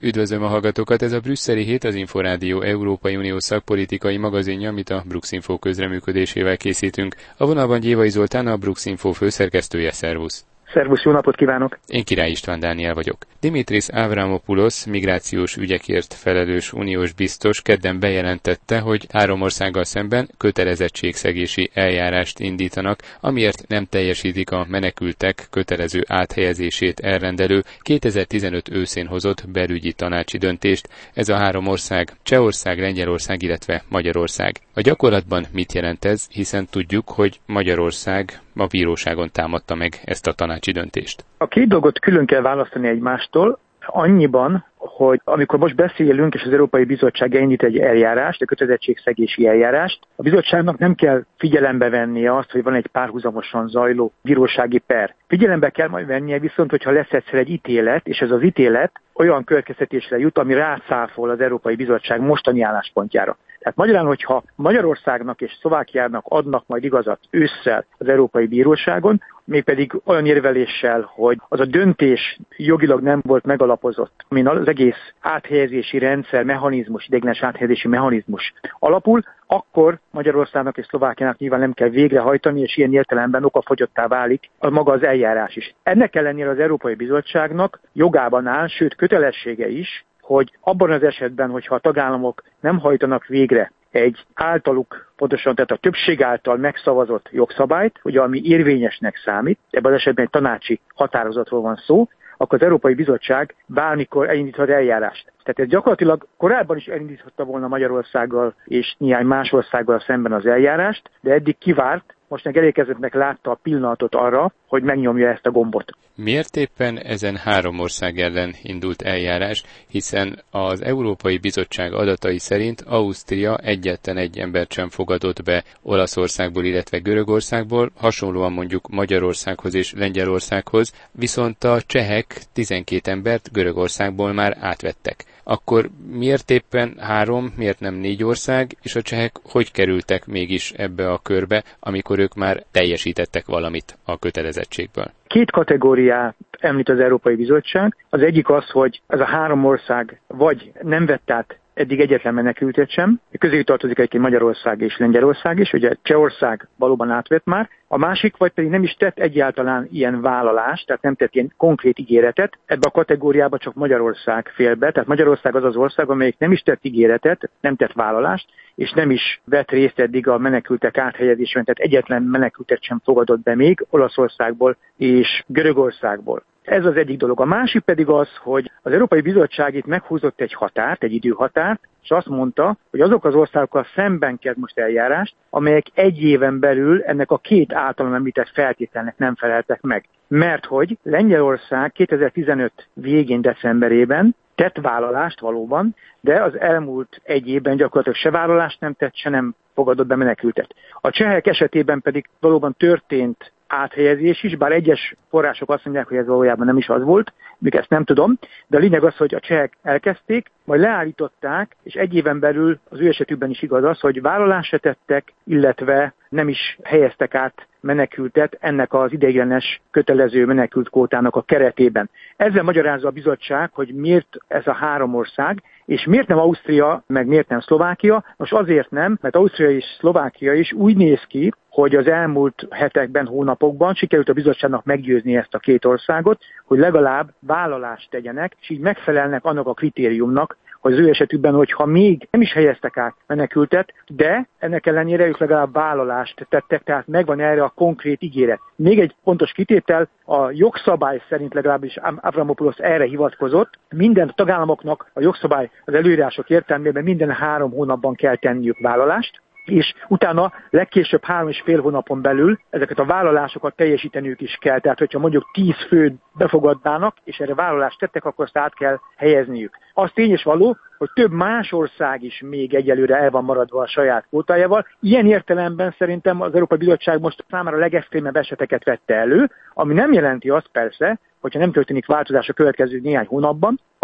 Üdvözlöm a hallgatókat, ez a Brüsszeli Hét, az Inforádió Európai Unió szakpolitikai magazinja, amit a Bruxinfo közreműködésével készítünk. A vonalban Gyévai Zoltán, a Bruxinfo főszerkesztője, szervusz! Szervusz, jó napot kívánok! Én Király István Dániel vagyok. Dimitris Avramopoulos, migrációs ügyekért felelős uniós biztos kedden bejelentette, hogy 3 országgal szemben kötelezettségszegési eljárást indítanak, amiért nem teljesítik a menekültek kötelező áthelyezését elrendelő 2015 őszén hozott belügyi tanácsi döntést. Ez a 3 ország: Csehország, Lengyelország, illetve Magyarország. A gyakorlatban mit jelent ez, hiszen tudjuk, hogy Magyarország a bíróságon támadta meg ezt a tanácsi döntést? A két dolgot külön kell választani egymástól, annyiban, hogy amikor most beszélünk, és az Európai Bizottság elindít egy eljárást, egy kötelezettségszegési eljárást, a bizottságnak nem kell figyelembe vennie azt, hogy van egy párhuzamosan zajló bírósági per. Figyelembe kell majd vennie viszont, hogyha lesz egyszer egy ítélet, és ez az ítélet olyan következtetésre jut, ami rászáfol az Európai Bizottság mostani álláspontjára. Tehát magyarán, hogyha Magyarországnak és Szlovákiának adnak majd igazat ősszel az Európai Bíróságon, mégpedig olyan érveléssel, hogy az a döntés jogilag nem volt megalapozott, amin az egész áthelyezési rendszer, mechanizmus, ideiglenes áthelyezési mechanizmus alapul, akkor Magyarországnak és Szlovákiának nyilván nem kell végrehajtani, és ilyen értelemben okafogyottá válik a maga az eljárás is. Ennek ellenére az Európai Bizottságnak jogában áll, sőt kötelessége is, hogy abban az esetben, hogyha a tagállamok nem hajtanak végre egy általuk, pontosan tehát a többség által megszavazott jogszabályt, ugye ami érvényesnek számít, ebben az esetben egy tanácsi határozatról van szó, akkor az Európai Bizottság bármikor elindíthat eljárást. Tehát ez gyakorlatilag korábban is elindíthatta volna Magyarországgal és néhány más országgal szemben az eljárást, de eddig kivárt, most meg elérkezettnek látta a pillanatot arra, hogy megnyomja ezt a gombot. Miért éppen ezen 3 ország ellen indult eljárás, hiszen az Európai Bizottság adatai szerint Ausztria egyetlen egy embert sem fogadott be Olaszországból, illetve Görögországból, hasonlóan mondjuk Magyarországhoz és Lengyelországhoz, viszont a csehek 12 embert Görögországból már átvettek. Akkor miért éppen 3, miért nem 4 ország, és a csehek hogy kerültek mégis ebbe a körbe, amikor ők már teljesítettek valamit a kötelezettségből? 2 kategóriát említ az Európai Bizottság. Az egyik az, hogy ez a 3 ország vagy nem vett át eddig egyetlen menekültet sem. Közéjük tartozik egyébként Magyarország és Lengyelország is, ugye Csehország valóban átvett már. A másik, vagy pedig nem is tett egyáltalán ilyen vállalást, tehát nem tett ilyen konkrét ígéretet. Ebbe a kategóriába csak Magyarország fél be, tehát Magyarország az az ország, amelyik nem is tett ígéretet, nem tett vállalást, és nem is vett részt eddig a menekültek áthelyezésben, tehát egyetlen menekültet sem fogadott be még Olaszországból és Görögországból. Ez az egyik dolog. A másik pedig az, hogy az Európai Bizottság itt meghúzott egy határt, egy időhatárt, és azt mondta, hogy azok az országokkal szemben kezd most eljárást, amelyek 1 éven belül ennek a 2 általam említett feltételnek nem feleltek meg. Mert hogy Lengyelország 2015 végén, decemberében tett vállalást valóban, de az elmúlt 1 évben gyakorlatilag se vállalást nem tett, se nem fogadott be menekültet. A csehek esetében pedig valóban történt áthelyezés is, bár egyes források azt mondják, hogy ez valójában nem is az volt, még ezt nem tudom, de a lényeg az, hogy a csehek elkezdték, majd leállították, és 1 éven belül az ő esetükben is igaz az, hogy vállalást se tettek, illetve nem is helyeztek át menekültet ennek az ideiglenes kötelező menekültkvótának a keretében. Ezzel magyarázza a bizottság, hogy miért ez a 3 ország, és miért nem Ausztria, meg miért nem Szlovákia. Most azért nem, mert Ausztria és Szlovákia is úgy néz ki, hogy az elmúlt hetekben, hónapokban sikerült a bizottságnak meggyőzni ezt a 2 országot, hogy legalább vállalást tegyenek, és így megfelelnek annak a kritériumnak, hogy az ő esetükben, hogyha még nem is helyeztek át menekültet, de ennek ellenére ők legalább vállalást tettek, tehát megvan erre a konkrét ígéret. Még egy fontos kitétel, a jogszabály szerint legalábbis Avramopoulos erre hivatkozott, minden tagállamoknak a jogszabály az előírások értelmében minden 3 hónapban kell tenniük vállalást, és utána legkésőbb 3,5 hónapon belül ezeket a vállalásokat teljesíteniük is kell. Tehát, hogyha mondjuk 10 főt befogadnának, és erre vállalást tettek, akkor azt át kell helyezniük. Az tény és való, hogy több más ország is még egyelőre el van maradva a saját kvótájával. Ilyen értelemben szerintem az Európai Bizottság most számára a legextrémebb eseteket vette elő, ami nem jelenti azt persze, hogyha nem történik változás a következő néhány hónapban,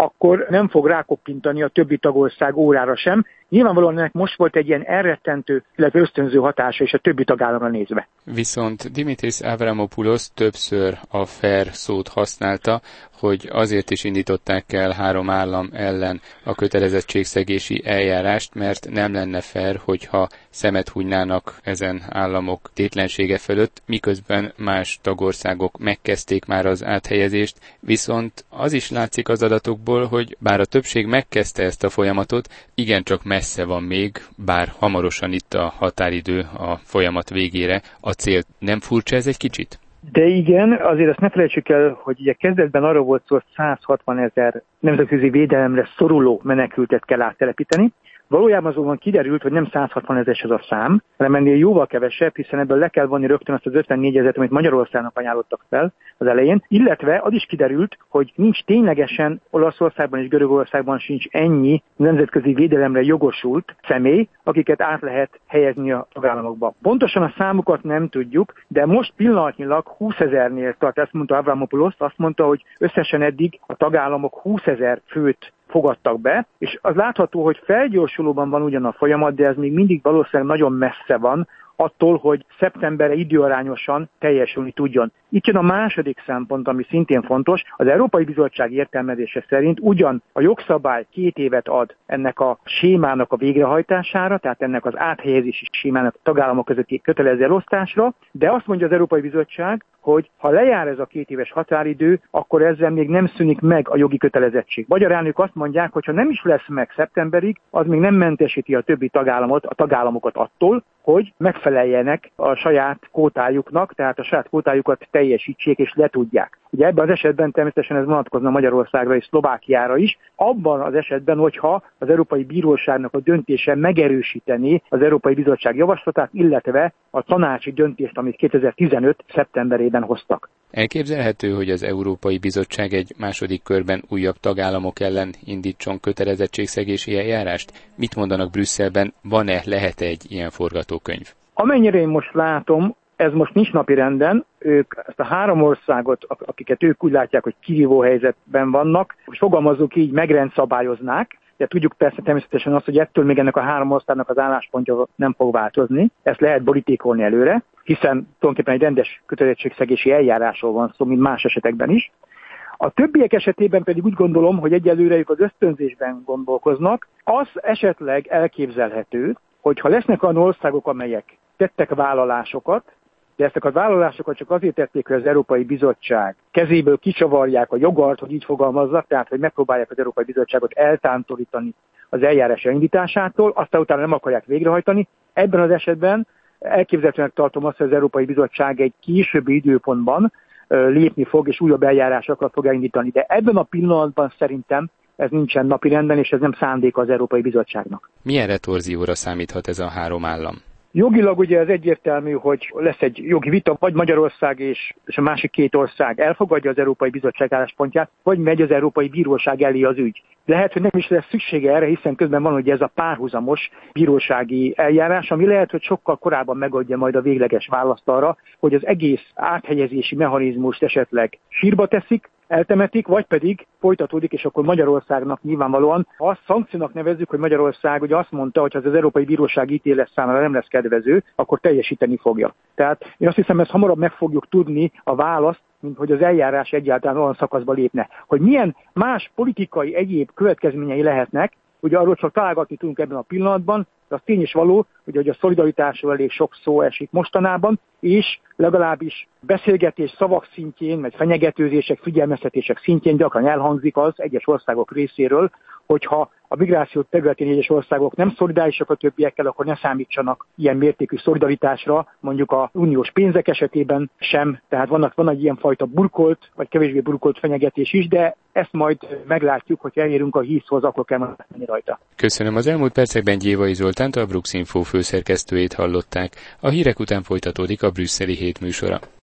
akkor nem fog rákoppintani a többi tagország órára sem. Nyilvánvalóan ennek most volt egy ilyen elrettentő, illetve ösztönző hatása is a többi tagállamra nézve. Viszont Dimitris Avramopoulos többször a fair szót használta, hogy azért is indították el 3 állam ellen a kötelezettségszegési eljárást, mert nem lenne fair, hogyha szemet hunynának ezen államok tétlensége fölött, miközben más tagországok megkezdték már az áthelyezést, viszont az is látszik az adatokból, hogy bár a többség megkezdte ezt a folyamatot, igencsak messze van még, bár hamarosan itt a határidő a folyamat végére. A cél nem furcsa ez egy kicsit? De igen, azért azt ne felejtsük el, hogy ugye kezdetben arról volt szó, hogy 160 000 nemzetközi védelemre szoruló menekültet kell áttelepíteni. Valójában azonban kiderült, hogy nem 160 000 ez a szám, hanem ennél jóval kevesebb, hiszen ebből le kell vonni rögtön azt az 54 000, amit Magyarországnak ajánlottak fel az elején, illetve az is kiderült, hogy nincs ténylegesen Olaszországban és Görögországban sincs ennyi nemzetközi védelemre jogosult személy, akiket át lehet helyezni a tagállamokba. Pontosan a számukat nem tudjuk, de most pillanatnyilag 20 000-nél tart, ezt mondta Avramopoulos, azt mondta, hogy összesen eddig a tagállamok 20 000 főt fogadtak be, és az látható, hogy felgyorsulóban van ugyan a folyamat, de ez még mindig valószínűleg nagyon messze van attól, hogy szeptemberre időarányosan teljesülni tudjon. Itt jön a második szempont, ami szintén fontos. Az Európai Bizottság értelmezése szerint ugyan a jogszabály 2 évet ad ennek a sémának a végrehajtására, tehát ennek az áthelyezési sémának a tagállamok közötti kötelező elosztásra, de azt mondja az Európai Bizottság, hogy ha lejár ez a 2 éves határidő, akkor ezzel még nem szűnik meg a jogi kötelezettség. Magyarán ők azt mondják, hogy ha nem is lesz meg szeptemberig, az még nem mentesíti a többi tagállamokat attól, hogy megfeleljenek a saját kvótájuknak, tehát a saját kvótájukat teljesítsék és letudják. Ugye ebben az esetben természetesen ez vonatkozna Magyarországra és Szlovákiára is. Abban az esetben, hogyha az Európai Bíróságnak a döntése megerősítené az Európai Bizottság javaslatát, illetve a tanácsi döntést, amit 2015. szeptemberében hoztak. Elképzelhető, hogy az Európai Bizottság egy második körben újabb tagállamok ellen indítson kötelezettségszegési eljárást? Mit mondanak Brüsszelben, lehet egy ilyen forgatókönyv? Amennyire én most látom, ez most nincs napirenden, ők ezt a 3 országot, akiket ők úgy látják, hogy kihívó helyzetben vannak, hogy fogalmazzuk így, megrendszabályoznák, de tudjuk persze természetesen azt, hogy ettől még ennek a 3 országnak az álláspontja nem fog változni, ezt lehet borítékolni előre, hiszen tulajdonképpen egy rendes kötelezettségszegési eljárásról van szó, mint más esetekben is. A többiek esetében pedig úgy gondolom, hogy egyelőre ők az ösztönzésben gondolkoznak. Az esetleg elképzelhető, hogy ha lesznek olyan országok, amelyek tettek vállalásokat, de ezek a vállalásokat csak azért tették, hogy az Európai Bizottság kezéből kicsavarják a jogart, hogy így fogalmazzak, tehát hogy megpróbálják az Európai Bizottságot eltántorítani az eljárás elindításától, aztán utána nem akarják végrehajtani. Ebben az esetben elképzelhetőnek tartom azt, hogy az Európai Bizottság egy későbbi időpontban lépni fog, és újabb eljárásokat fog elindítani. De ebben a pillanatban szerintem ez nincsen napirenden, és ez nem szándéka az Európai Bizottságnak. Milyen retorzióra számíthat ez a 3 állam? Jogilag ugye ez egyértelmű, hogy lesz egy jogi vita, vagy Magyarország és a másik 2 ország elfogadja az Európai Bizottság álláspontját, vagy megy az Európai Bíróság elé az ügy. Lehet, hogy nem is lesz szüksége erre, hiszen közben van ugye ez a párhuzamos bírósági eljárás, ami lehet, hogy sokkal korábban megadja majd a végleges választ arra, hogy az egész áthelyezési mechanizmust esetleg sírba teszik, eltemetik, vagy pedig folytatódik, és akkor Magyarországnak nyilvánvalóan, ha azt szankciónak nevezzük, hogy Magyarország ugye azt mondta, hogy ha az Európai Bíróság ítélet számára nem lesz kedvező, akkor teljesíteni fogja. Tehát én azt hiszem, ezt hamarabb meg fogjuk tudni a választ, mint hogy az eljárás egyáltalán olyan szakaszba lépne. Hogy milyen más politikai egyéb következményei lehetnek, ugye arról csak találgatni tudunk ebben a pillanatban, de az tény is való, hogy a szolidaritásról elég sok szó esik mostanában, és legalábbis beszélgetés szavak szintjén, vagy fenyegetőzések, figyelmeztetések szintjén gyakran elhangzik az egyes országok részéről, hogyha a migráció területén egyes országok nem szolidárisak a többiekkel, akkor ne számítsanak ilyen mértékű szolidaritásra, mondjuk a uniós pénzek esetében sem. Tehát van egy ilyen fajta burkolt, vagy kevésbé burkolt fenyegetés is, de ezt majd meglátjuk, hogy elérünk a hízhoz, akkor kell menni rajta. Köszönöm. Az elmúlt percekben Gyévai Zoltánt, a Brux Info főszerkesztőjét hallották. A hírek után folytatódik a brüsszeli hét műsora.